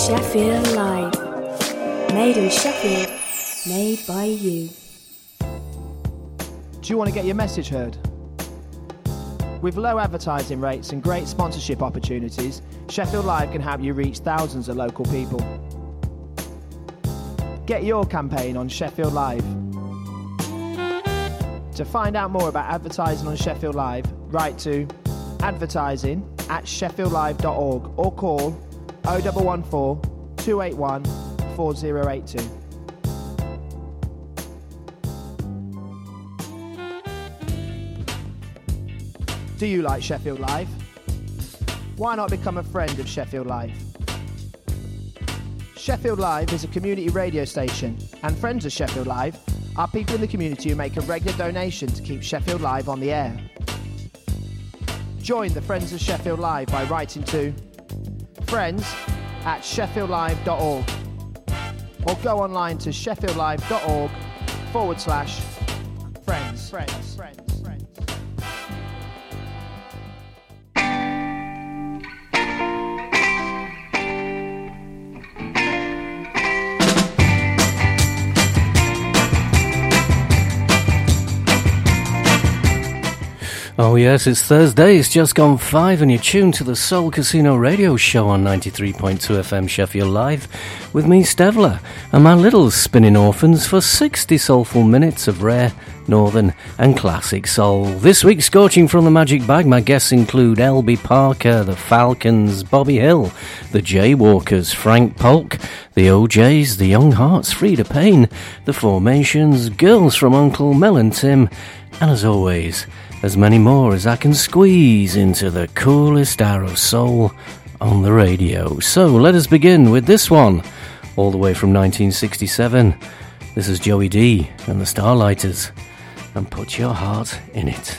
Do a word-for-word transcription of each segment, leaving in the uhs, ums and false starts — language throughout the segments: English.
Sheffield Live. Made in Sheffield, made by you. Do you want to get your message heard? With low advertising rates and great sponsorship opportunities, Sheffield Live can help you reach thousands of local people. Get your campaign on Sheffield Live. To find out more about advertising on Sheffield Live, write to advertising at sheffield live dot org or call oh one one four, two eight one, four oh eight two. Do you like Sheffield Live? Why not become a friend of Sheffield Live? Sheffield Live is a community radio station, and friends of Sheffield Live are people in the community who make a regular donation to keep Sheffield Live on the air. Join the Friends of Sheffield Live by writing to friends at sheffield live dot org or go online to sheffield live dot org forward slash friends. Friends. Friends. Oh yes, it's Thursday, it's just gone five and you're tuned to the Soul Casino Radio Show on ninety-three point two F M Sheffield Live with me, Stevler, and my little spinning orphans for sixty soulful minutes of rare, northern and classic soul. This week, scorching from the magic bag, my guests include L B Parker, the Falcons, Bobby Hill, the Jaywalkers, Frank Polk, the O Js, the Young Hearts, Frida Payne, the Formations, Girls from Uncle Mel and Tim, and as always, as many more as I can squeeze into the coolest hour of soul on the radio. So let us begin with this one, all the way from nineteen sixty-seven. This is Joey D and the Starlighters, and Put Your Heart in It.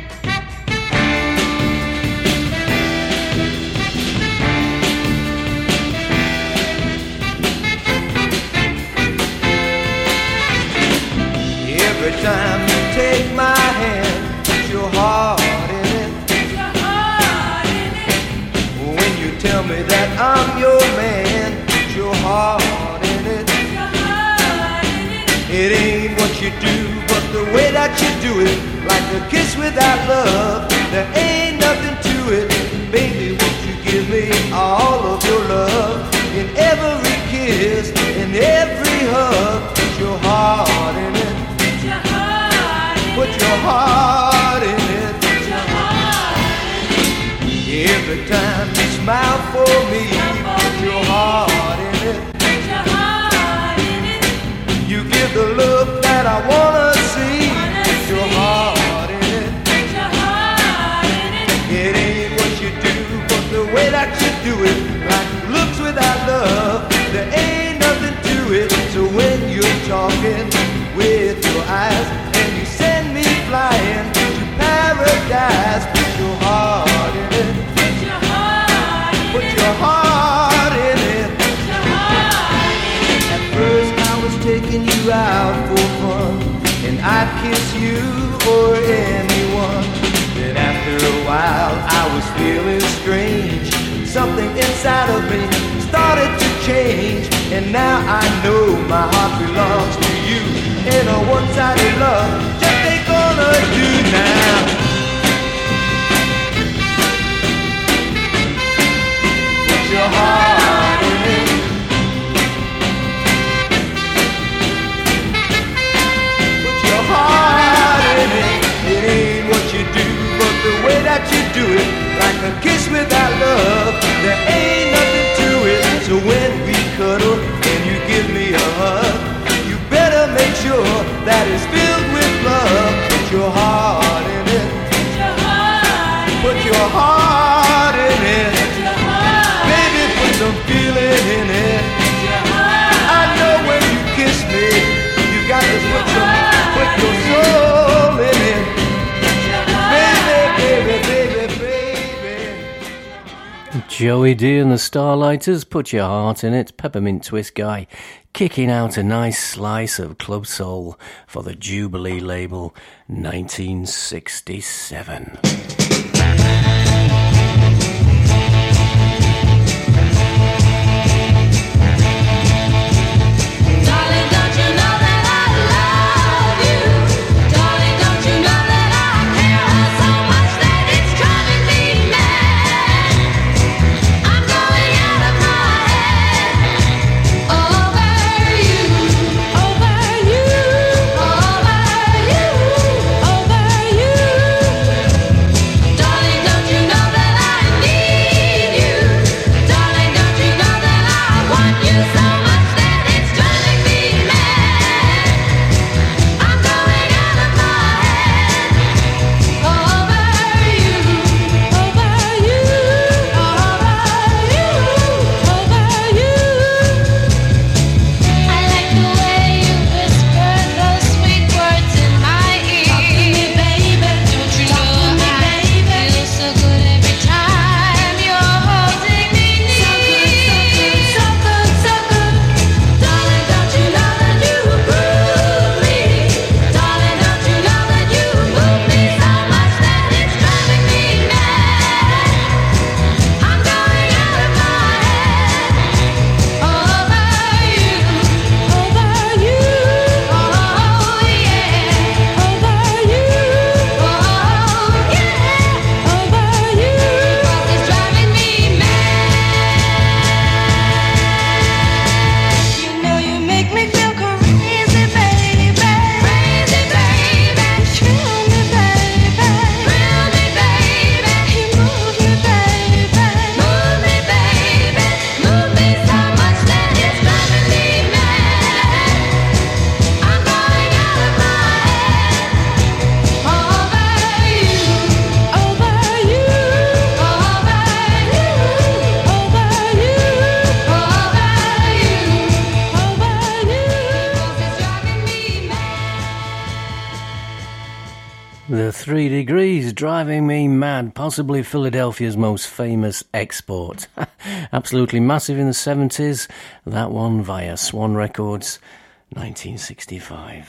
Every time you take my hand, your heart in it. Put your heart in it. When you tell me that I'm your man, put your heart in it. Put your heart in it. It ain't what you do, but the way that you do it. Like a kiss without love, there ain't nothing to it. Baby, won't you give me all of your love? In every kiss, in every hug, put your heart in it. Put your heart in it. Put your heart in it. Every time you smile for me, put your heart in it. Put your heart in it. You give the look that I wanna see. Put your heart in it. Put your heart in it. It ain't what you do, but the way that you do it. Like looks without love, there ain't nothing to it. So when you're talking with your eyes and you send me flying to paradise, put your heart in it. Put your heart in it. At first I was taking you out for fun, and I'd kiss you or anyone. Then after a while I was feeling strange. Something inside of me started to change, and now I know my heart belongs to you. In a one-sided love just ain't gonna do now. Put your heart in it. Put your heart in it. It ain't what you do, but the way that you do it. Like a kiss without love, there ain't nothing to it. So when we cuddle and you give me a hug, you better make sure that it's filled with love. Put your heart in it. Put your heart in it. Put your heart in it. Some feeling in it. I know when you kiss me, you got to put your, put your soul in it. Baby, baby, baby, baby. Joey D and the Starlighters, Put Your Heart in It. Peppermint Twist Guy kicking out a nice slice of club soul for the Jubilee label nineteen sixty-seven. Under Three Degrees, driving me mad, possibly Philadelphia's most famous export. Absolutely massive in the seventies, that one via Swan Records, nineteen sixty-five.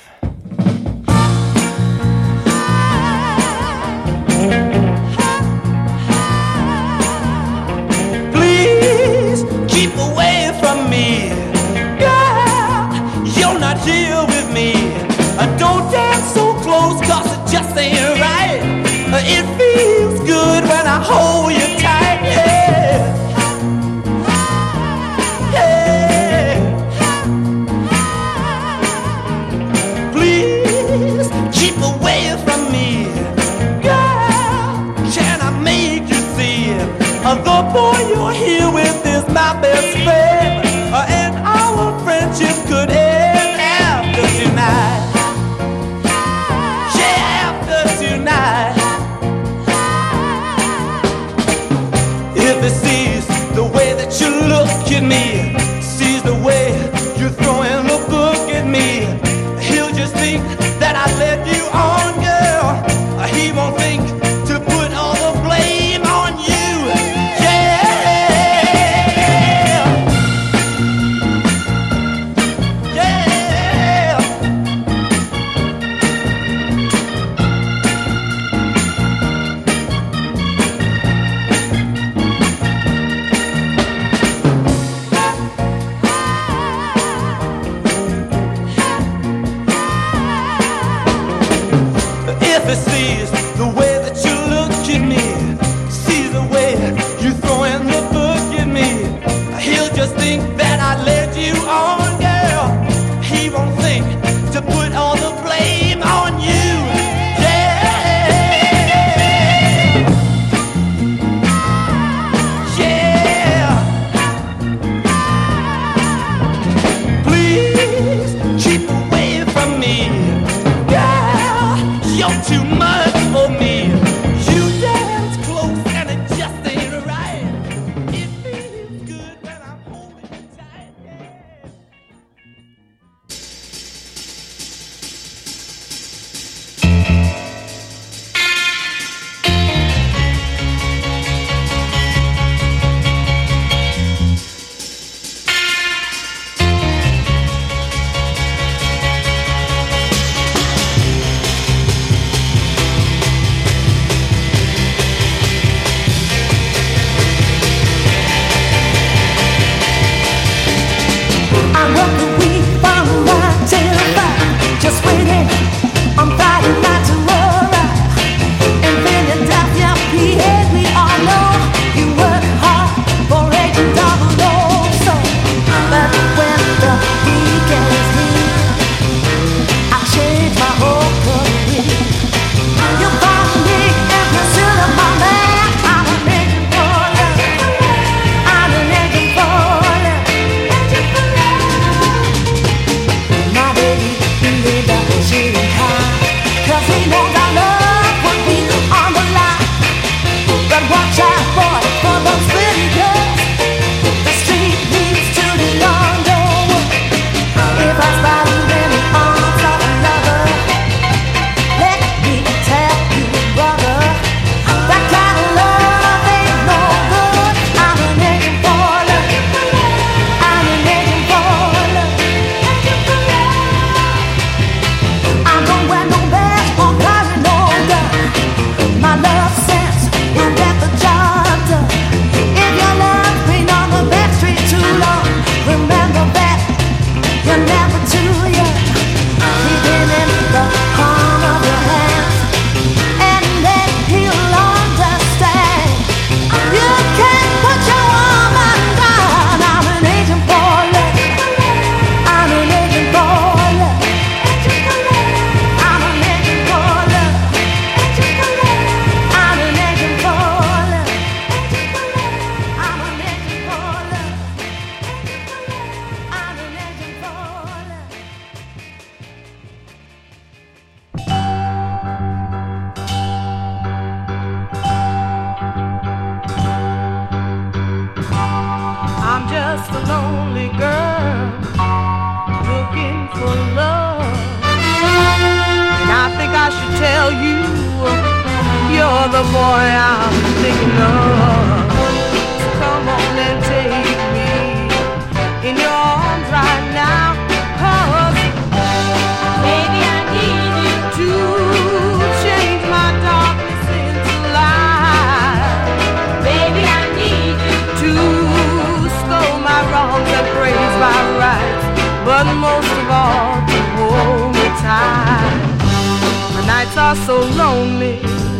Please keep away from me, girl, you're not here with me. Don't dance so close, cause it just ain't right. It feels good when I hold you tight, yeah. Yeah. Please keep away from me, girl, can I make you see? The boy you're here with is my best friend, and our friendship could end after tonight. If he sees the way that you look at me, sees the way you're throwing the book at me, he'll just think that I led you on, girl. He won't think to put all the blame on you. Yeah, yeah. If he sees the way that you look at me, sees the way you throwing the book at me, he'll just think that I led you on, girl. He won't think to put all the blame on you. Yeah, yeah. Please keep away from me, girl, you're too much for me. You dance close and it just ain't right. It feels good when I'm holding you tight, yeah. I work the week from nine till five, just waiting on Friday night to arrive. In Philadelphia, P A, we all know you work hard for eight double O. So, but when the weekend is here, I change my whole career. You find me in pursuit of my man. I'm an agent for love. I'm an agent for love. Agent for love. My baby, he laid down shooting high, 'cause he knows our love would be on the line. But watch out, boy, for those pretty girls. The street leads to the underworld. If I spot you in the arms of another, let me tell you, brother, that kind of love ain't no good. I'm an agent for love. I'm an agent for love. I don't wear no badge or carry no gun. My love sense will get the job done. If your love's been on the back street too long, remember that you're never too young. Keep him in the palm of your hands, and then he'll understand. You can't put your woman down. I'm an agent for love. I'm an agent for love. I'm an agent for love. I'm an agent for love. I'm an agent for love. I'm an agent for love. I'm just a lonely girl looking for love, and I think I should tell you you're the boy I'm thinking of. So come on and take me in your arms right now, 'cause baby, I need you to change my darkness into light. Baby, I need you to scold my wrongs and praise my rights, but most of all to hold me tight. My nights are so lonely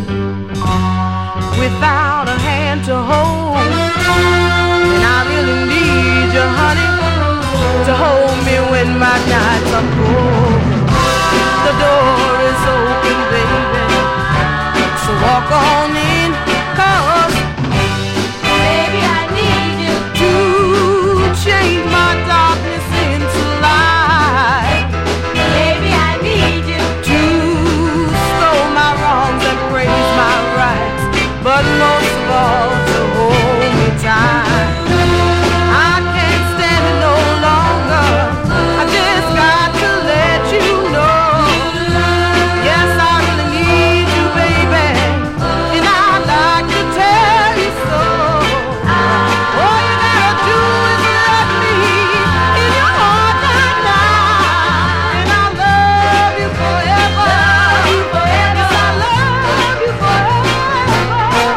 without a hand to hold, and I really need you, honey, to hold me when my nights are cold. The door is open, baby, so walk on in, 'cause baby, I need you to change my darkness into light. Baby, I need you to scold my wrongs and praise my rights, but most of all to hold me tight. I can't stand it no longer, I just got to let you know. Yes, I really need you, baby, and I'd like to tell you so. All you gotta do is let me in your heart right now, and I'll love you forever. Yes, I love you forever.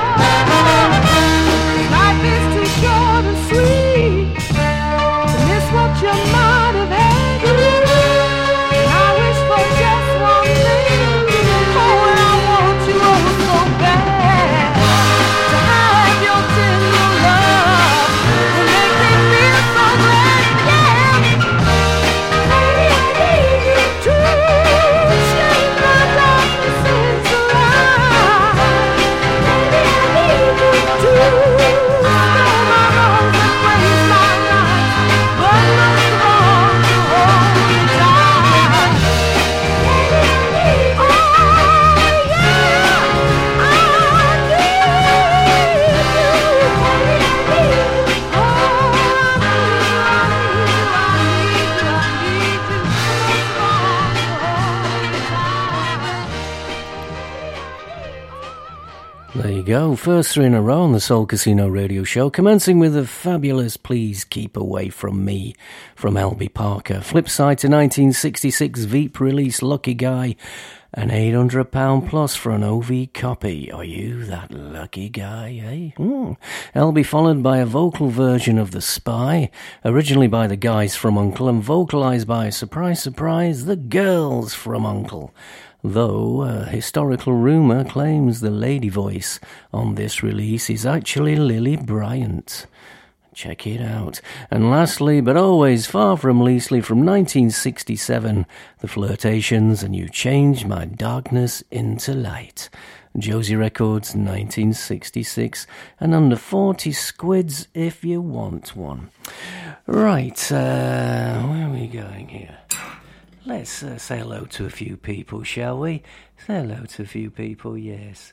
Life is too short and sweet to miss what you might have had. And I wish for just one thing, oh, and I want you oh so bad, to have your tender love and make me feel so glad, yeah. Baby, I need you to change my darkness into light. Baby, I need you to scold my wrongs and praise my rights, but most of all to hold me tight. Baby, I need you, oh yeah, I need you. Baby, I need you, oh I need you, I need you, I need you, I need you, most of all to hold me tight. There you go, first three in a row on the Soul Casino radio show, commencing with the fabulous Please Keep Away From Me from L B Parker. Flip side to nineteen sixty-six Veep release Lucky Guy, an eight hundred pounds plus for an O V copy. Are you that lucky guy, eh? Mm. L B followed by a vocal version of The Spy, originally by the guys from Uncle and vocalised by, surprise, surprise, the girls from Uncle. Though a historical rumour claims the lady voice on this release is actually Lily Bryant. Check it out. And lastly, but always far from leastly, from nineteen sixty-seven, The Flirtations and You Changed My Darkness into Light. Josie Records, nineteen sixty-six, and under forty squids if you want one. Right, uh, where are we going here? Let's uh, say hello to a few people, shall we? Say hello to a few people, yes.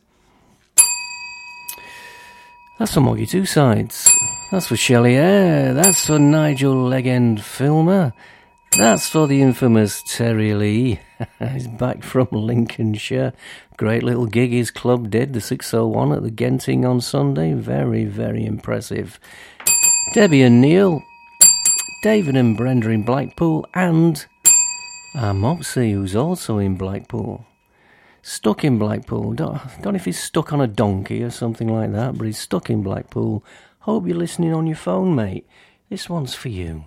That's for Moggy Two Sides. That's for Shelley Eyre. That's for Nigel Legend Filmer. That's for the infamous Terry Lee. He's back from Lincolnshire. Great little gig his club did, the six oh one at the Genting on Sunday. Very, very impressive. Debbie and Neil. David and Brenda in Blackpool. And our Mopsy, who's also in Blackpool. Stuck in Blackpool. Don't, don't know if he's stuck on a donkey or something like that, but he's stuck in Blackpool. Hope you're listening on your phone, mate. This one's for you.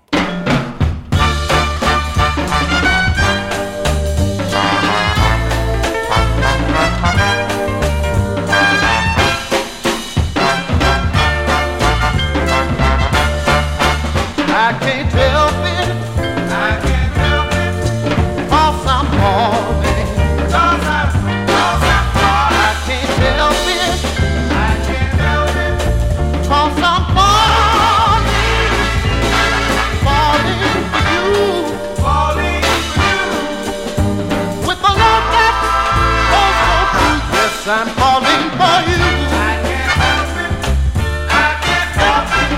I can't help it, I can't help it, 'cause I'm falling, 'cause I'm, 'cause I'm falling. I can't help it, I can't help it, 'cause I'm falling, falling for you, falling for you. With the love that's oh so true, yes, I'm falling for you. I can't help it, I can't help it.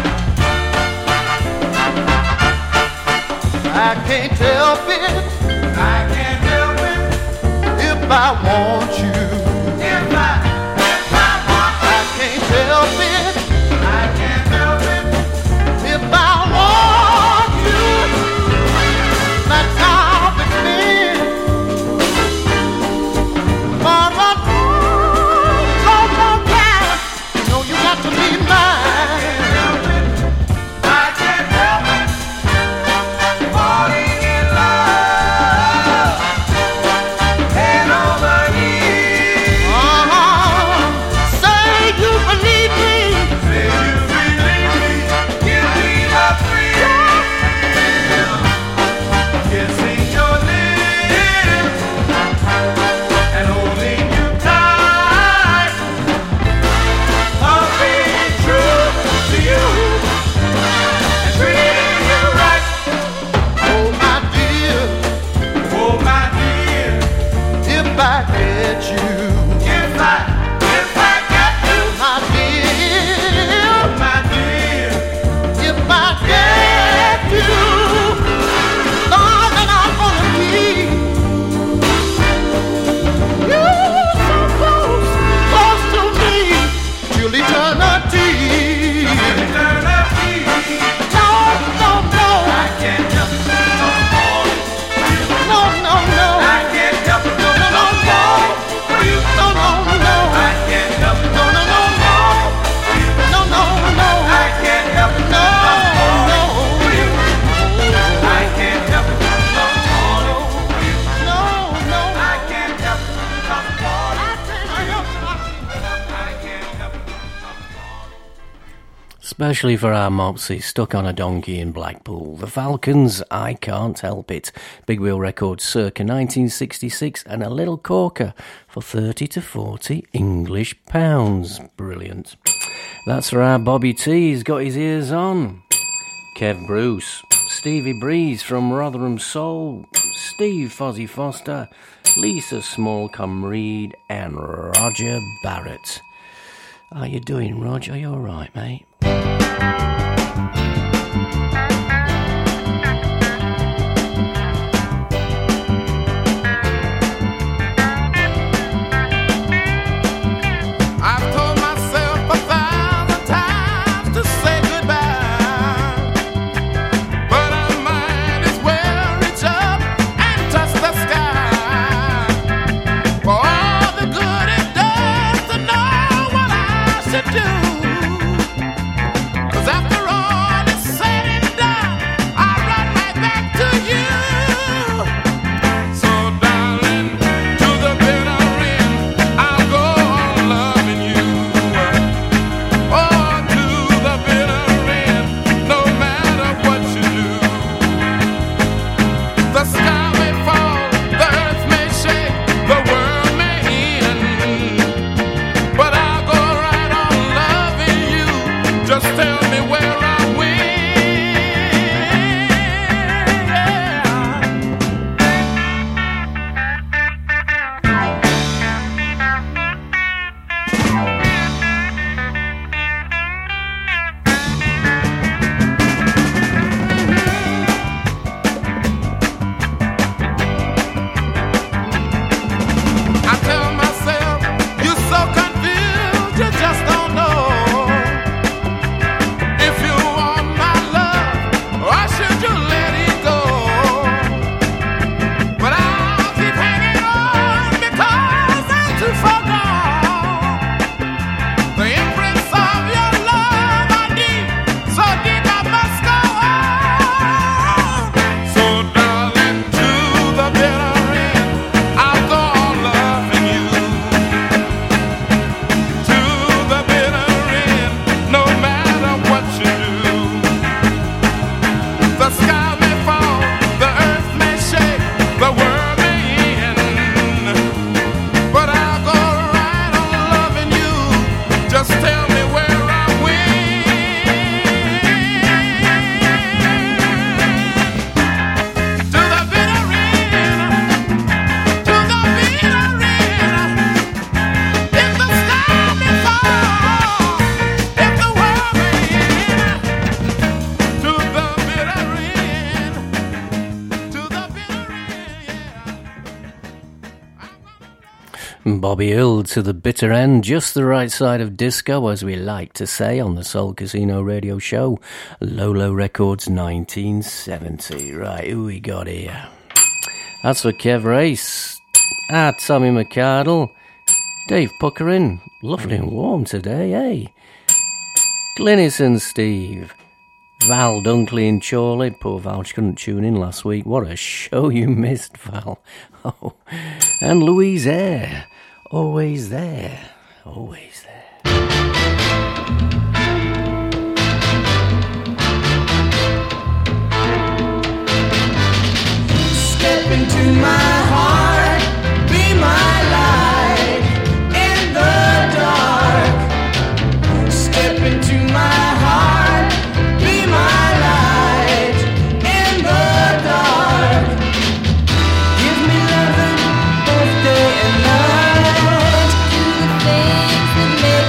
I can't help it, I can't help it, if I want you, if I, if especially for our Mopsy stuck on a donkey in Blackpool. The Falcons, I Can't Help It. Big Wheel Records circa nineteen sixty-six, and a little corker for thirty to forty English pounds. Brilliant. That's for our Bobby T. He's got his ears on. Kev Bruce, Stevie Breeze from Rotherham Soul, Steve Fozzie Foster, Lisa Smallcombe Reed, and Roger Barrett. How you doing, Roger? Are you all right, mate? Bobby Hill to the bitter end, just the right side of disco, as we like to say on the Soul Casino radio show. Lolo Records nineteen seventy. Right, who we got here? That's for Kev Race. Ah, Tommy McCardle. Dave Puckering. Lovely and warm today, eh? Glynis and Steve. Val Dunkley and Chorley. Poor Val, she couldn't tune in last week. What a show you missed, Val. Oh. And Louise Eyre. Always there. Always there. Step into my heart, be my light in the dark. Step into my heart, be my light in the dark. Give me loving both day and night. Do the things that make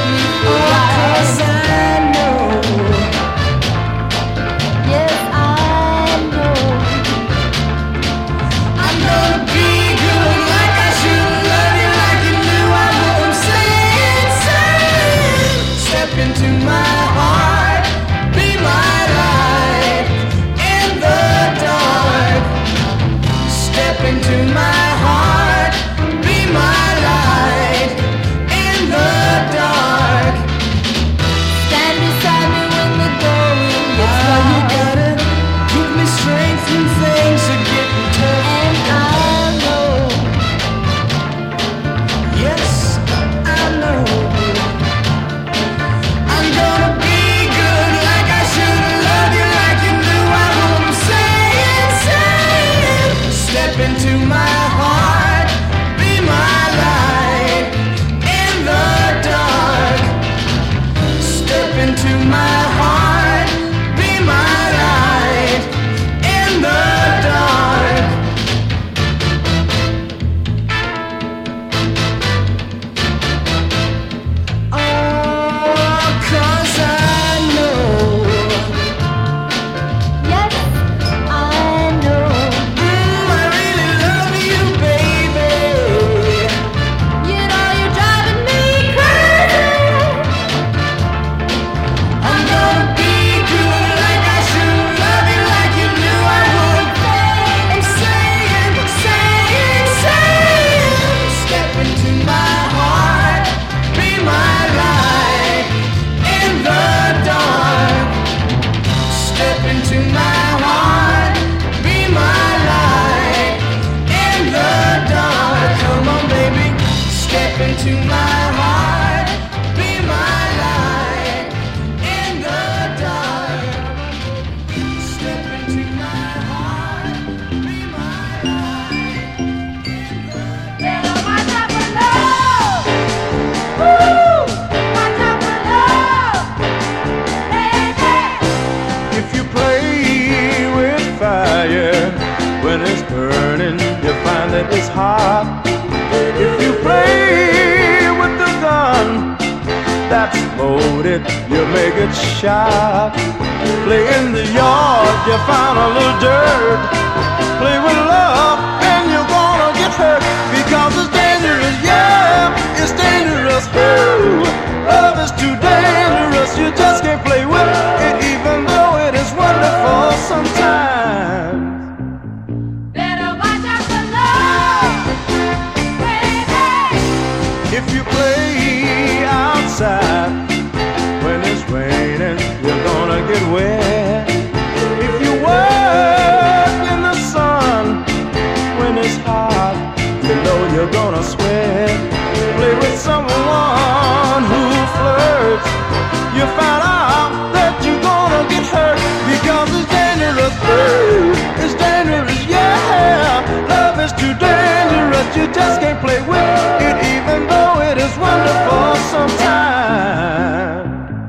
loaded, you make it sharp. Play in the yard, you find a little dirt. Play with love and you're gonna get hurt, because it's dangerous, yeah, it's dangerous. Ooh, love is too dangerous, you just can't play with it, even though it is wonderful sometimes. Better watch out for love, baby. If you play outside when it's raining, you're gonna get wet. If you work in the sun when it's hot, you know you're gonna sweat. Play with someone who flirts, you find out that you're gonna get hurt, because it's dangerous. Ooh, it's dangerous, yeah. Love is too dangerous, you just can't play with it, even though it is wonderful sometimes.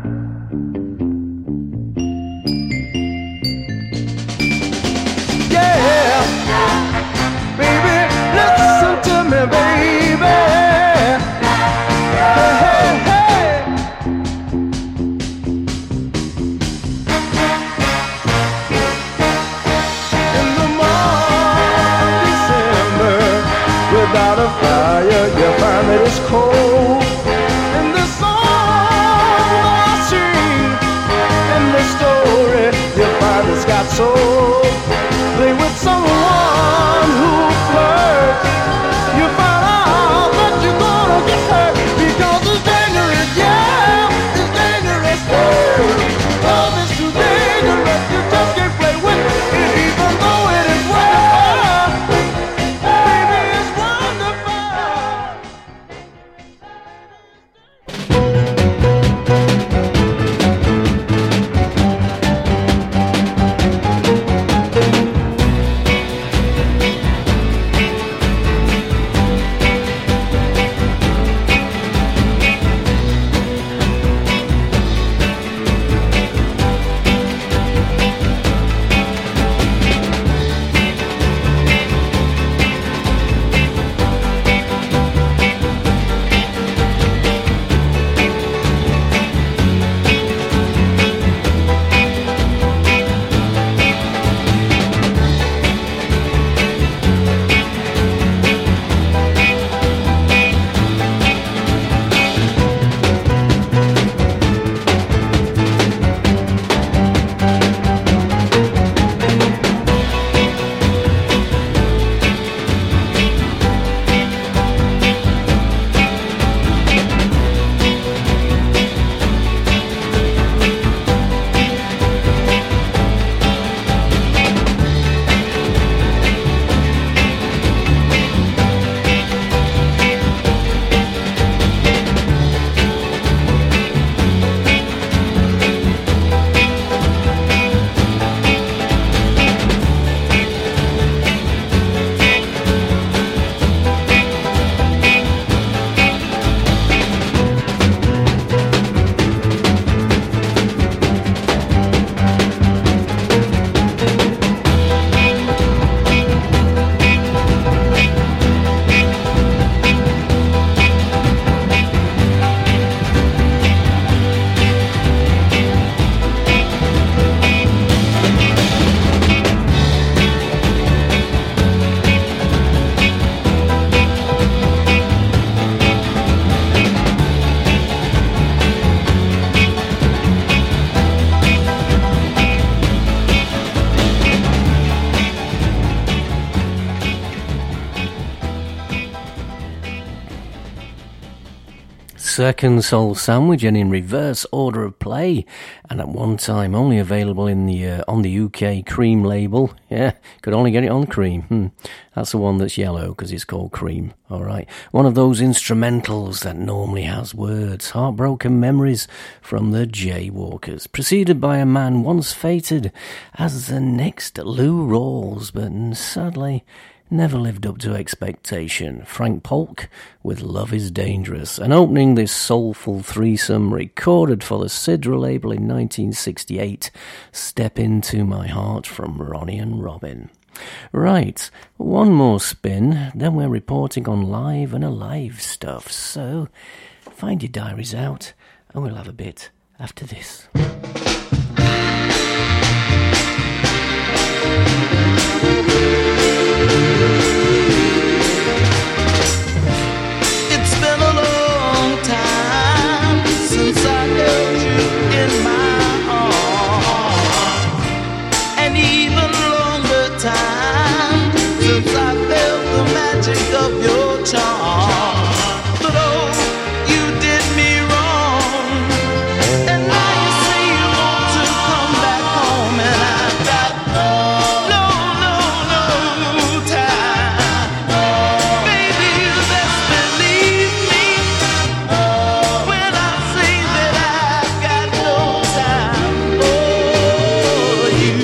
Yeah, baby, listen to me, baby. Hey, hey, hey. In the month of December, without a fire, you find that it's cold. And the song I sing, and the story, you find it's got soul. Play with someone who flirts, you find out that you're gonna get hurt, because it's dangerous, yeah, it's dangerous. Ooh, love is too dangerous, you just can't play with it, even though it is wonderful. Baby, it's wonderful. Second Soul Sandwich, and in reverse order of play, and at one time only available in the uh, on the U K Cream label. Yeah, could only get it on Cream. Hmm. That's the one that's yellow because it's called Cream. All right, one of those instrumentals that normally has words. Heartbroken Memories from the Jaywalkers, preceded by a man once fated as the next Lou Rawls, but sadly never lived up to expectation. Frank Polk with Love is Dangerous, and opening this soulful threesome recorded for the Sidra label in nineteen sixty-eight, Step Into My Heart from Ronnie and Robin. Right, one more spin, then we're reporting on live and alive stuff, so find your diaries out and we'll have a bit after this. It's been a long time since I held you in my arms, and even longer time since I felt the magic of your charm. But oh, you did me wrong, and now you say you want to come back home, and I've got no, no, no time. Baby, you best believe me when I say that I've got no time for you.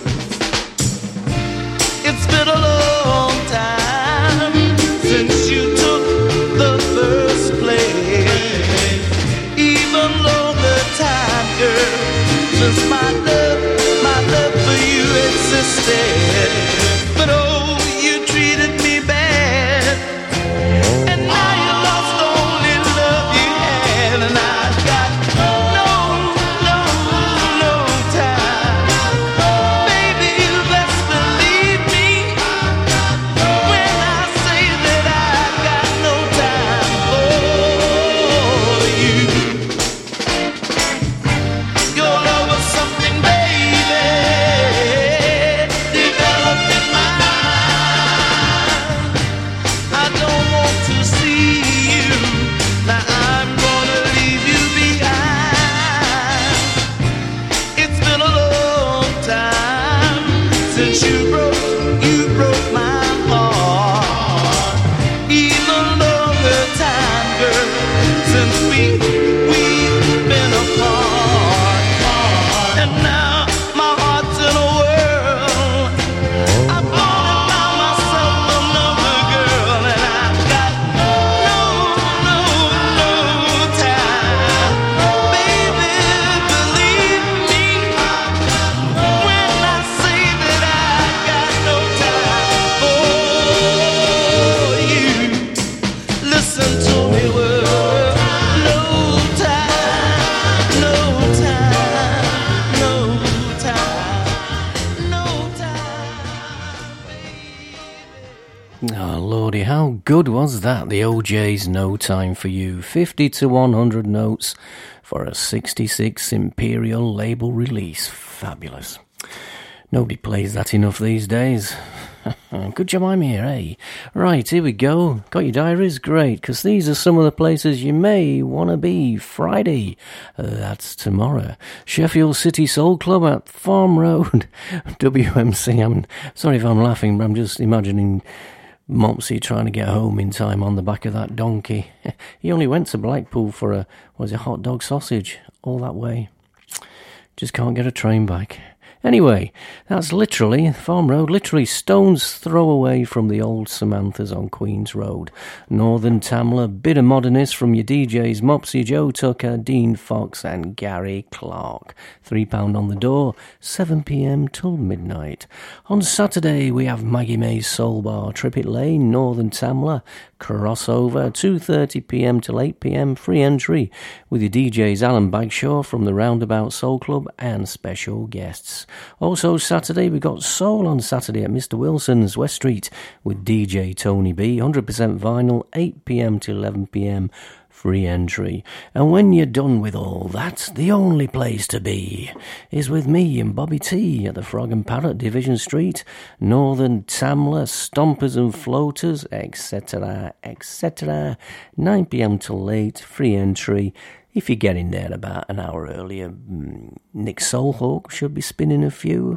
It's been a long time since you took the first place. Even longer time, girl, since my love, my love for you existed. But oh, you treated me bad, and now you lost the only love you had, and I've got no, no, no time. Baby, you best believe me when I say that I've got no time for you. Your love was something, baby, developed in my mind. I don't want to see you, now I'm gonna leave you behind. It's been a long time since you broke, you broke my heart. Even longer time, girl, since we, we've been apart. And now my heart's in a whirl. I've gone and found myself another girl, and I've got no, no, no time. Baby, believe me when I say that I've got no time for you. Listen to me, world. No time, no time, no time, no time. Oh, lordy, how good was that? The O J's No Time For You. fifty to one hundred notes for a sixty-six Imperial label release. Fabulous. Nobody plays that enough these days. Good job I'm here, eh? Right, here we go. Got your diaries? Great, because these are some of the places you may want to be. Friday, uh, that's tomorrow. Sheffield City Soul Club at Farm Road. W M C. I'm sorry if I'm laughing, but I'm just imagining Mopsy trying to get home in time on the back of that donkey. He only went to Blackpool for a, was it hot dog sausage? All that way. Just can't get a train back. Anyway, that's literally, Farm Road, literally stone's throw away from the old Samantha's on Queen's Road. Northern Tamla, bit of modernist from your D Js Mopsy, Joe Tucker, Dean Fox and Gary Clark. Three pound on the door, seven p.m. till midnight. On Saturday we have Maggie May's Soul Bar, Trippet Lane, Northern Tamla. Crossover, two thirty p.m. till eight p.m. free entry with your D Js Alan Bagshaw from the Roundabout Soul Club and special guests. Also Saturday we got Soul on Saturday at Mister Wilson's West Street with D J Tony B, one hundred percent vinyl, eight p.m. till eleven p.m. free entry. And when you're done with all that, the only place to be is with me and Bobby T at the Frog and Parrot, Division Street, Northern Tamla, Stompers and Floaters, et cetera, et cetera. nine p.m. till late, free entry. If you get in there about an hour earlier, Nick Soulhawk should be spinning a few.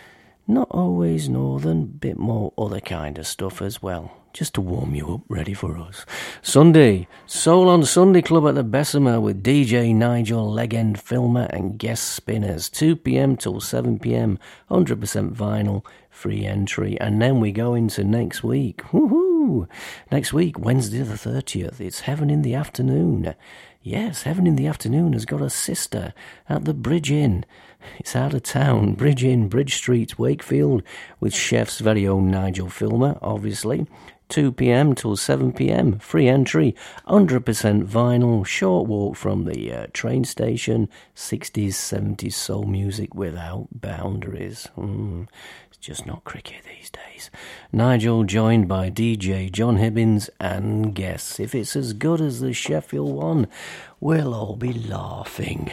Not always Northern, bit more other kind of stuff as well, just to warm you up, ready for us. Sunday, Soul on Sunday Club at the Bessemer with D J Nigel, Legend Filmer and guest spinners, two p.m. till seven p.m, one hundred percent vinyl, free entry. And then we go into next week. Woohoo! Next week, Wednesday the thirtieth, it's Heaven in the Afternoon. Yes, Heaven in the Afternoon has got a sister at the Bridge Inn. It's out of town, Bridge Inn, Bridge Street, Wakefield, with Chef's very own Nigel Filmer, obviously. two p.m. till seven p.m. Free entry, one hundred percent vinyl, short walk from the uh, train station, sixties, seventies soul music without boundaries. Mm, it's just not cricket these days. Nigel joined by D J John Hibbins, and guess if it's as good as the Sheffield one, we'll all be laughing.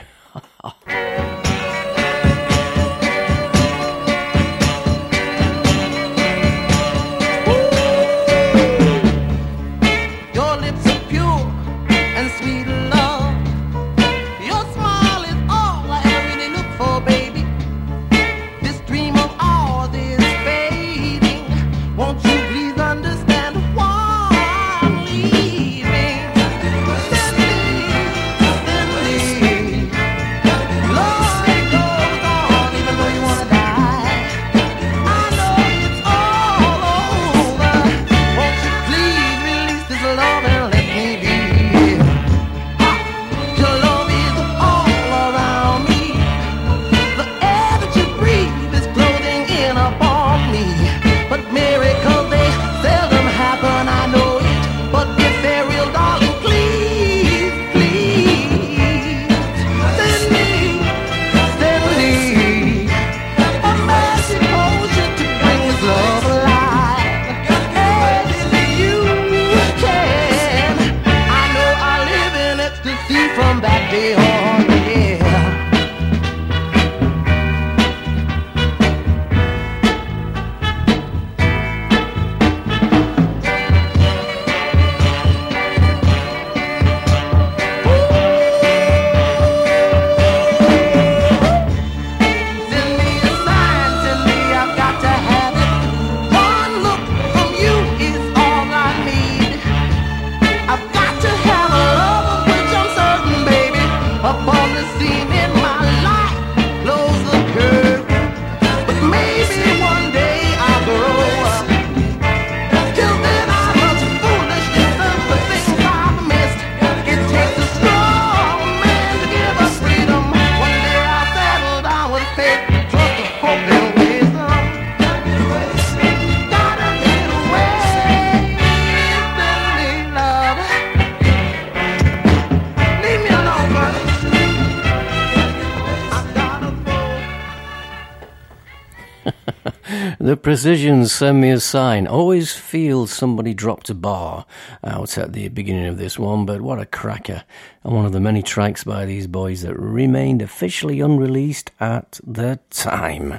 The Precisions send me a sign. Always feel somebody dropped a bar out at the beginning of this one, but what a cracker. And one of the many tracks by these boys that remained officially unreleased at the time.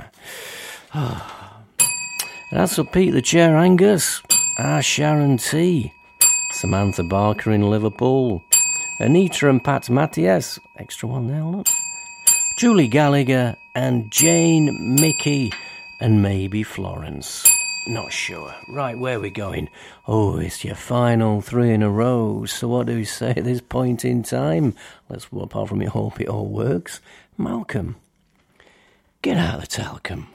That's for Pete the Chair Angus, our Sharon T, Samantha Barker in Liverpool, Anita and Pat Mattias, extra one there, look, Julie Gallagher and Jane Mickey, and maybe Florence. Not sure. Right, where are we going? Oh, it's your final three in a row. So what do we say at this point in time? Let's, well, apart from it, hope it all works. Malcolm, get out of the talcum.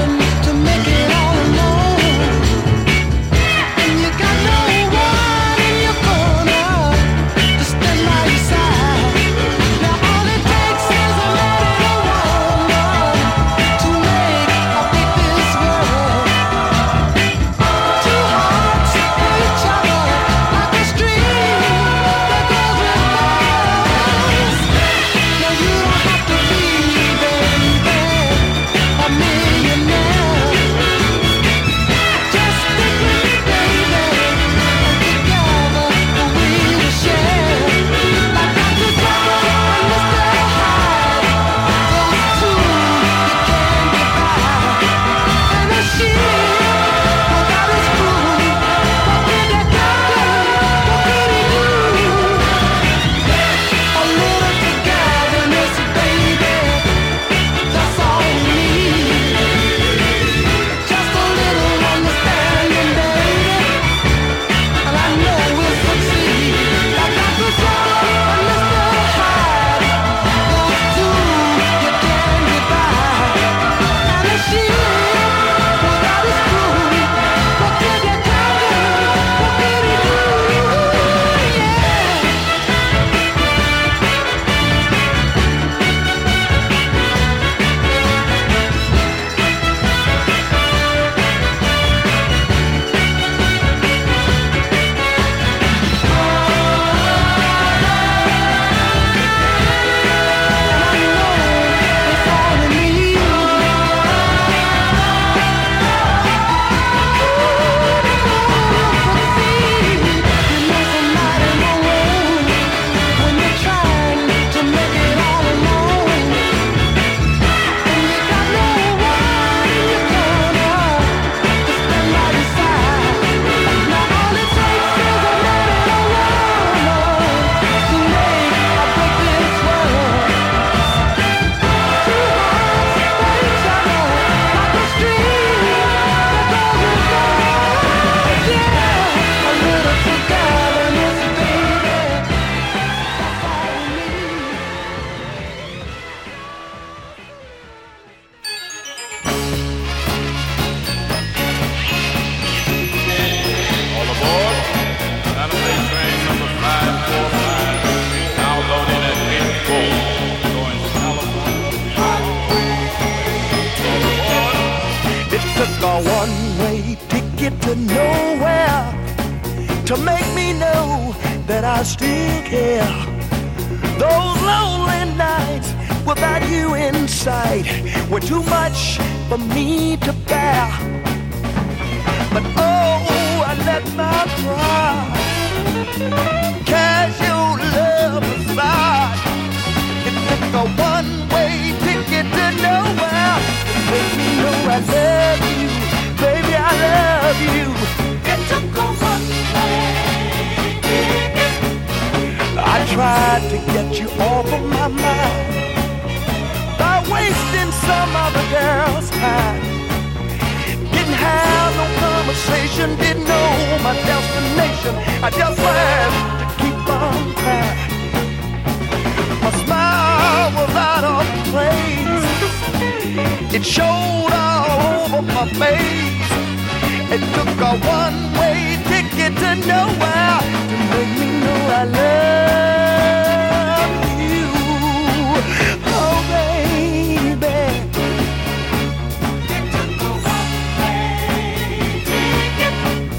Trying to make it all alone, and you got no one to make me know that I still care. Those lonely nights without you in sight were too much for me to bear. But oh, I let my pride cast your love aside. It took a one-way ticket to nowhere. It made me know I love you, baby, I love you. It took a one-way ticket. I tried to get you off of my mind by wasting some other girl's time. Didn't have no conversation, didn't know my destination. I just had to keep on trying. My smile was out of place. It showed all over my face. It took a one-way ticket to nowhere to make me know I love you. Oh, baby. It took a one-way ticket.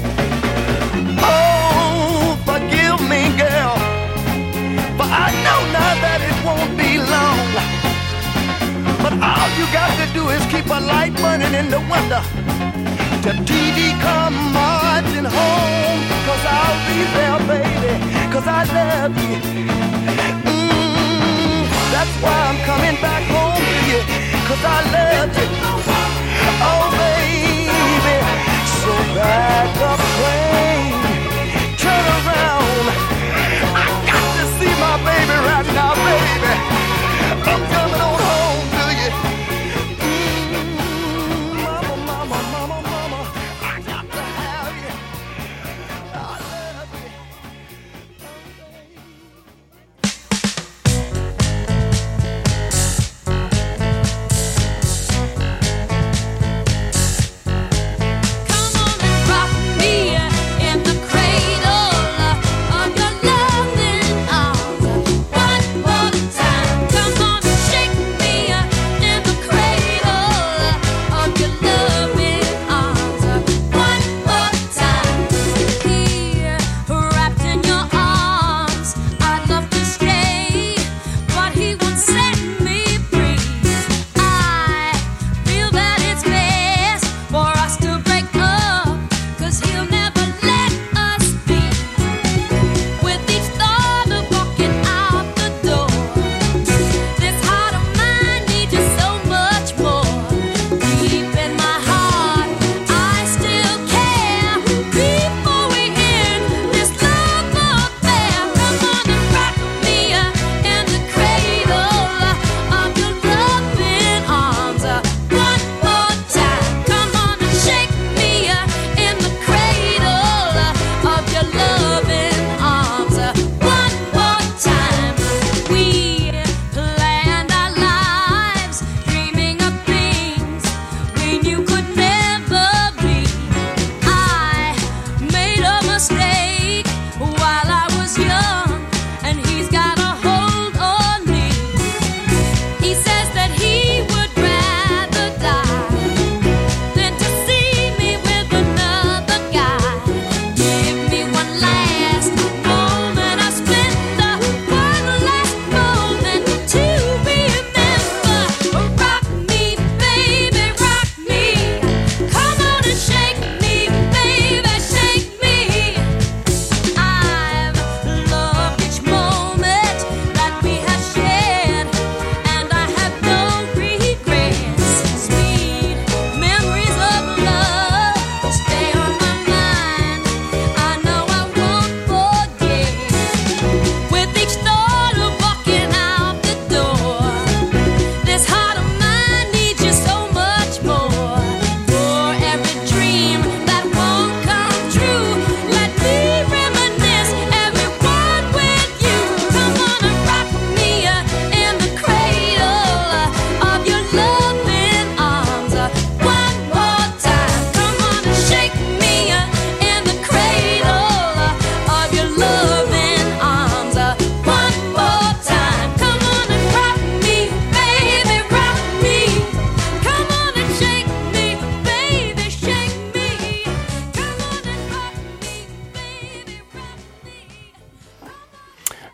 Oh, forgive me, girl, but I know now that it won't be long. But all you got to do is keep a light burning in the window till T V come marching home. Cause I'll be there, baby, cause I love you. Mm, that's why I'm coming back home to you, cause I love you. Oh, baby, so back up, train, turn around. I got to see my baby right now, baby. I'm coming on home to you. Mm, mama, mama, mama, mama, I got to have you. I love you.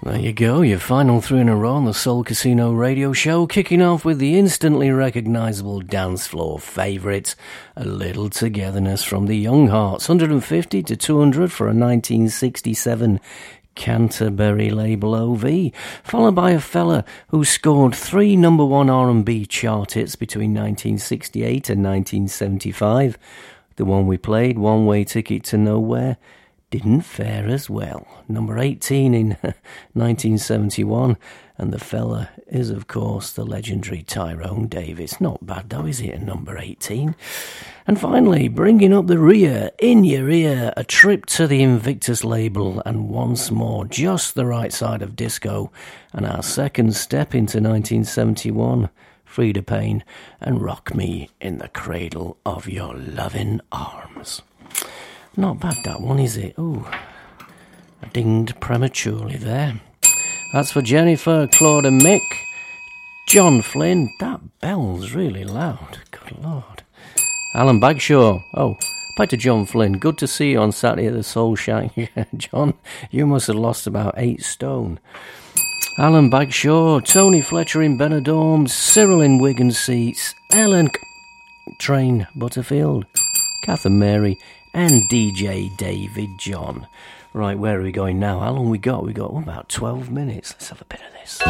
There you go, your final three in a row on the Soul Casino radio show, kicking off with the instantly recognisable dance floor favourite, A Little Togetherness from the Young Hearts, one hundred fifty to two hundred for a nineteen sixty-seven Canterbury label O V, followed by a fella who scored three number one R and B chart hits between nineteen sixty-eight and nineteen seventy-five. The one we played, One Way Ticket to Nowhere, didn't fare as well. Number eighteen in nineteen seventy-one, and the fella is, of course, the legendary Tyrone Davis. Not bad, though, is it, at number eighteen? And finally, bringing up the rear, In Your Ear, a trip to the Invictus label, and once more, just the right side of disco, and our second step into nineteen seventy-one, Freda Payne, and Rock Me in the Cradle of Your Loving Arms. Not bad, that one, is it? Ooh, I dinged prematurely there. That's for Jennifer, Claude and Mick. John Flynn, that bell's really loud. Good Lord. Alan Bagshaw. Oh, back to John Flynn. Good to see you on Saturday at the Soul Shack. John, you must have lost about eight stone. Alan Bagshaw, Tony Fletcher in Benidorm, Cyril in Wigan Seats, Ellen Train Butterfield, Kath and Mary, and D J David John. Right, where are we going now? How long we got? We got oh, about twelve minutes. Let's have a bit of this.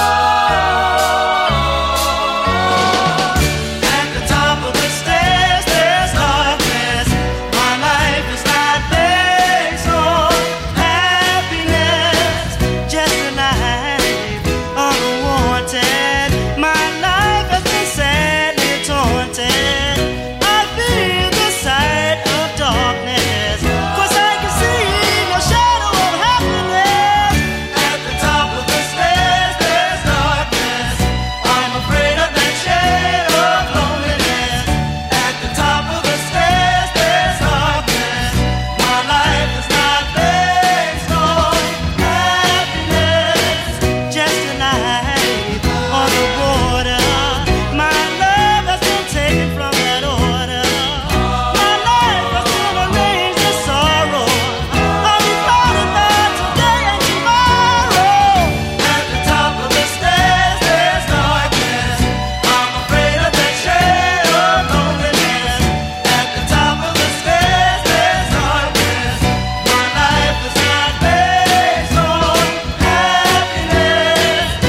At the top of the stairs, there's darkness. My life is not based on happiness. Just a life unwanted. My life has been sadly taunted. I feel the sight of darkness, 'cause I can see no shadow of happiness. At the top of the stairs, there's darkness. I'm afraid of that shade of loneliness. At the top of the stairs, there's darkness. My life is not based on happiness. Just a life on the border. My love has been taken from that order. My life has been arranged in sorrow. I'll be fighting that today and tomorrow. At the top of the stairs, there's darkness. I'm afraid of that shade of loneliness. At the top of the stairs, there's darkness. My life is not based on happiness.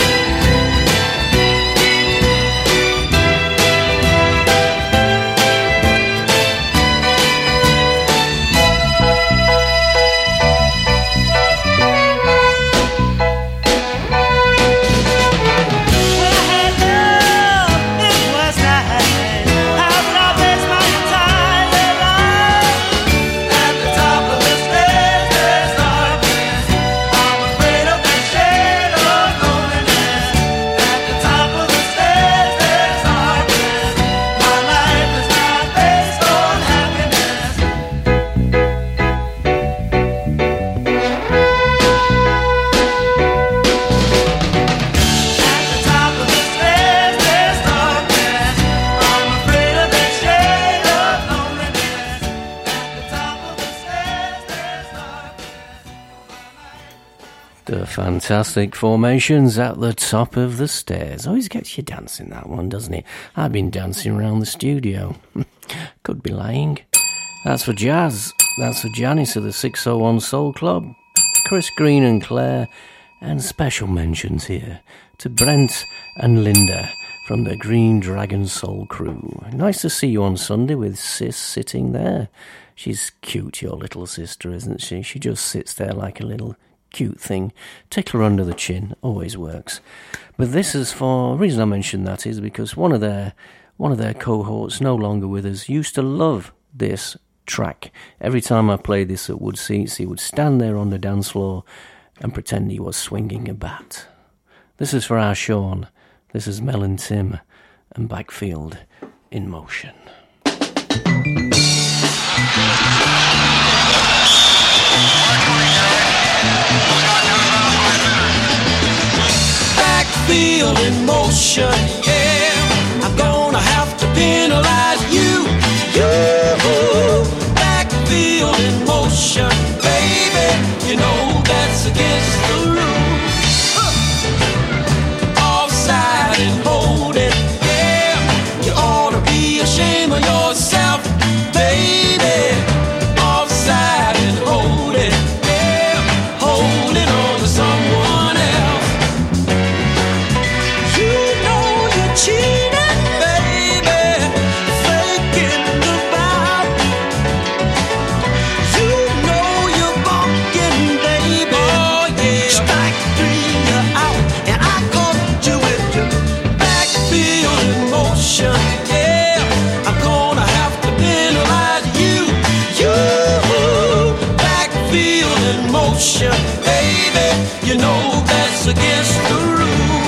When I had love, it was nice. How could I base my entire life? At the top of the stairs, there's darkness. I'm afraid of that shade of loneliness. At the top of the stairs, there's darkness. My life is not based on happiness. At the top of the stairs, there's darkness. I'm afraid of that shade of loneliness. At the top of the stairs, there's darkness. The Fantastic Formations at the Top of the Stairs. Always gets you dancing, that one, doesn't it? I've been dancing around the studio. Could be lying. That's for Jazz. That's for Janice of the six oh one Soul Club. Chris Green and Claire. And special mentions here to Brent and Linda from the Green Dragon Soul Crew. Nice to see you on Sunday with Sis sitting there. She's cute, your little sister, isn't she? She just sits there like a little cute thing. Tickle her under the chin, always works. But this is for, the reason I mention that is because one of their one of their cohorts, no longer with us, used to love this track. Every time I played this at Wood Seats, he would stand there on the dance floor and pretend he was swinging a bat. This is for our Sean. This is Mel and Tim and Backfield in Motion. Backfield in motion, yeah. I'm gonna have to penalize you, you. Backfield in motion, baby. You know that's against the rules. baby, you know that's against the rule.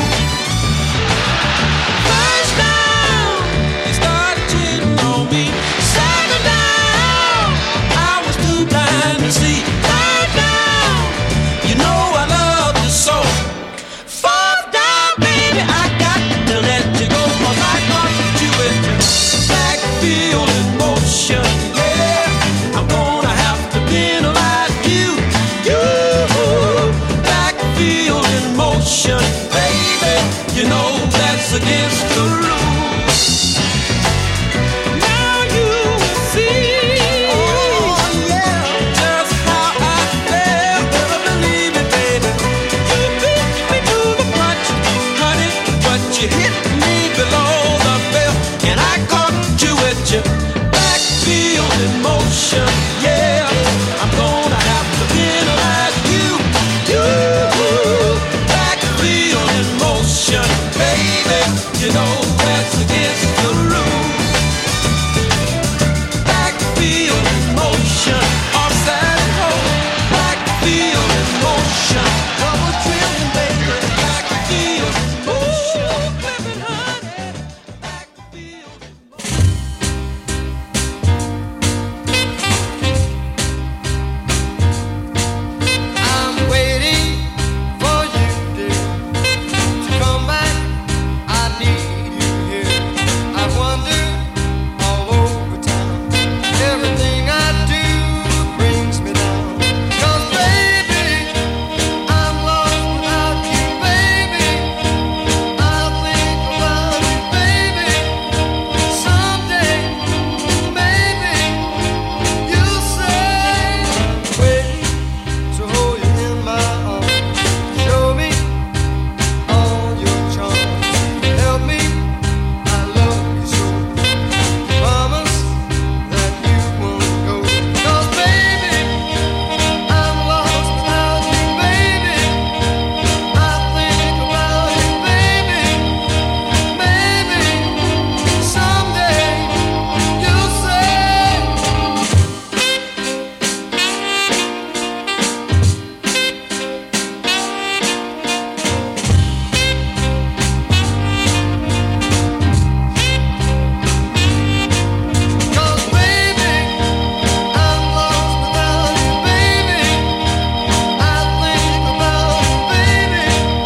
First down, you started cheating on me. Second down, I was too blind to see. Third down, you know I love you so. Fourth down, baby, I got to let you go, 'cause I got you in backfield in motion. Yeah, I'm gonna have to penalize you. You backfield in motion, baby, you know that's against the rules. Now you see, oh yeah, just how I felt. Never believe it, baby. You beat me to the punch, honey, but you hit me below the belt, and I caught you with your backfield in motion. Yeah, I'm gonna have to penalize you. You backfield in motion, baby, you know that's against the rules. Backfield in motion, offside home. Backfield in motion, double trillion, baby. Backfield in motion, flipping honey. Backfield in motion. I'm waiting for you, dear, to come back. I need you here. I wonder all over town. Everything I do brings me down. 'Cause baby, I'm lost without you, baby. I'll think about you, baby. Someday, maybe you'll say, waiting to hold you in my arms. Show me all your charms. Help me, I love you so. Promise that you won't go. 'Cause baby, I'm lost without you, baby. I think about you, baby. Maybe someday you'll say. Cause baby, I'm lost without you, baby. I think about you, baby.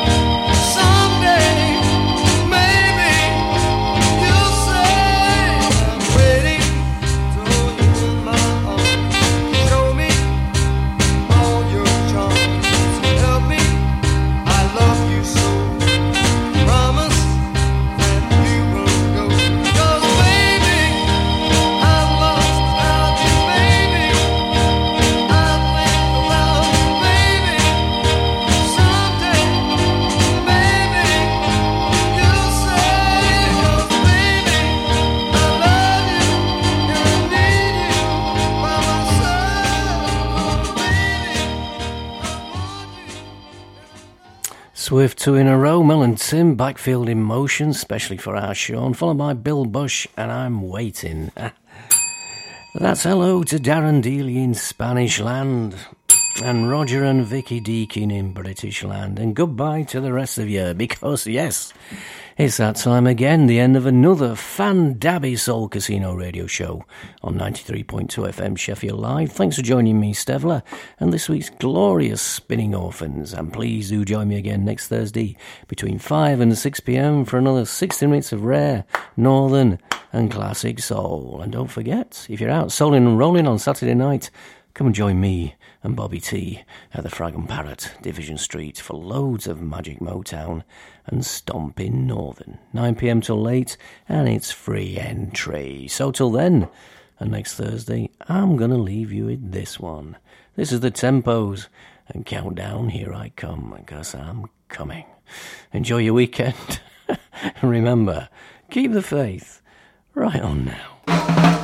Someday, maybe you'll say, I'm waiting to hold you in my arms. Show me all your charms. Help me, I love you so. Promise that you won't go. 'Cause baby, I'm lost without you, baby. I think about you, baby. Someday, maybe you'll say, 'cause baby, I love you and I need you by my side. Oh baby, I want you. Swift two in a row, Mel and Tim, Backfield in Motion, especially for our Sean, followed by Bill Bush, and I'm Waiting. That's hello to Darren Dealey in Spanish land, and Roger and Vicky Deakin in British land, and goodbye to the rest of you, because yes, it's that time again, the end of another fan-dabby Soul Casino radio show on ninety-three point two F M Sheffield Live. Thanks for joining me, Stevler, and this week's glorious Spinning Orphans, and please do join me again next Thursday between five and six p.m. for another sixty minutes of rare, northern and classic soul. And don't forget, if you're out souling and rolling on Saturday night, come and join me and Bobby T at the Frag and Parrot, Division Street, for loads of magic Motown and stomping northern. nine p.m. till late, and it's free entry. So till then, and next Thursday, I'm going to leave you with this one. This is the Tempos, and Countdown, Here I Come, because I'm coming. Enjoy your weekend, and remember, keep the faith right on now.